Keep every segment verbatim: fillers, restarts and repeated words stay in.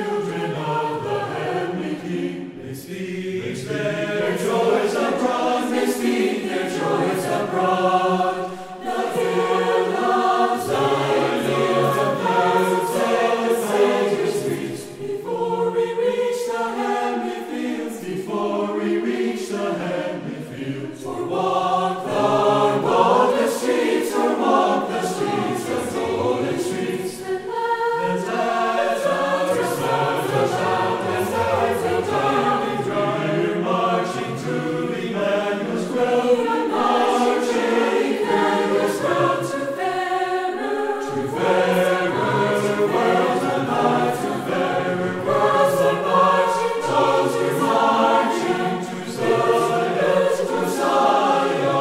children of the heavenly King. They speak their joys abroad, they speak their joys abroad. The hill of Zion fields and plains and the Savior streets. Before we reach the heavenly fields, before we reach the heavenly fields, or walk the golden streets, or walk the streets, the golden streets. The tides are sound, the sound, the stars are down, dry. We're marching to Emmanuel's grove, we're marching Emmanuel's grove. To fairer, to fairer worlds on high, to fairer worlds on high. Toes we're marching to Zion, to Zion.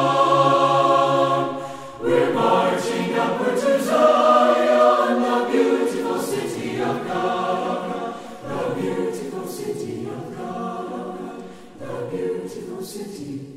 We're marching upward to Zion, the beautiful city of God, the beautiful city of God, the beautiful city